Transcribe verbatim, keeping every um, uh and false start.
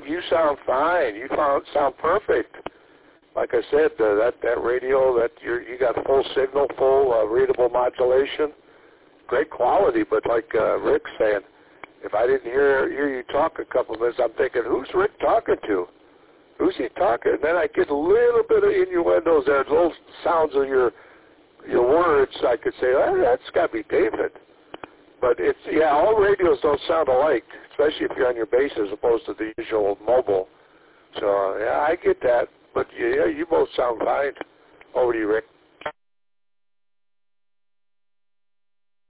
you sound fine. You sound sound perfect. Like I said, uh, that that radio, that you you got full signal, full uh, readable modulation, great quality. But like uh, Rick's saying, if I didn't hear hear you talk a couple of minutes, I'm thinking, who's Rick talking to? Who's he talking? And then I get a little bit of innuendos there, little sounds of your your words. I could say, oh, that's got to be David. But it's, yeah, all radios don't sound alike, especially if you're on your base as opposed to the usual mobile. So, yeah, I get that. But, yeah, you both sound fine. Over to you, Rick.